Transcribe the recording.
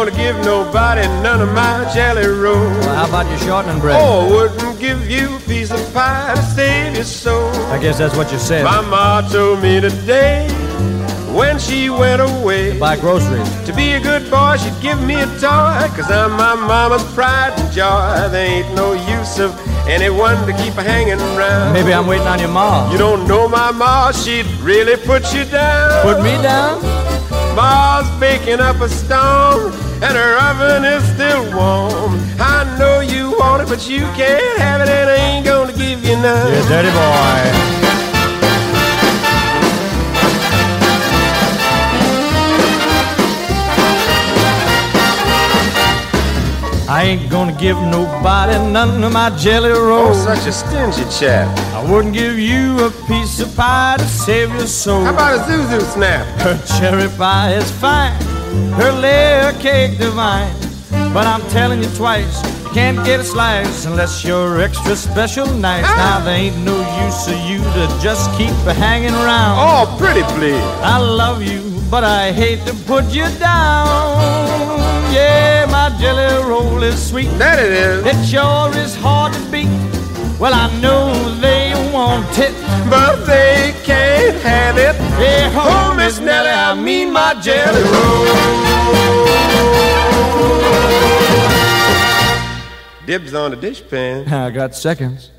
gonna give nobody none of my jelly rolls. Well, how about your shortening bread? Oh, I wouldn't give you a piece of pie to save your soul. I guess that's what you said. My ma told me today when she went away Buy groceries. to be a good boy, she'd give me a toy, 'cause I'm my mama's pride and joy. There ain't no use of anyone to keep hanging around. Maybe I'm waiting on your ma. You don't know my ma, she'd really put you down. Put me down? Ma's baking up a storm, and her oven is still warm. I know you want it, but you can't have it, and I ain't gonna give you none. You dirty boy. I ain't gonna give nobody none of my jelly Oh, rolls. such a stingy chap. I wouldn't give you a piece of pie to save your soul. How about a Zuzu snap? Her cherry pie is fine, her layer cake divine. But I'm telling you twice, you can't get a slice unless you're extra special nice. Now there ain't no use of you to just keep hanging around. Oh, pretty please. I love you, but I hate to put you down. Yeah, my jelly roll is sweet. That it is. It sure is hard to beat. Well, I know they want it, But they can't have it. yeah, Oh, Miss Nellie, I mean my jelly roll. Dibs on the dishpan. I got seconds.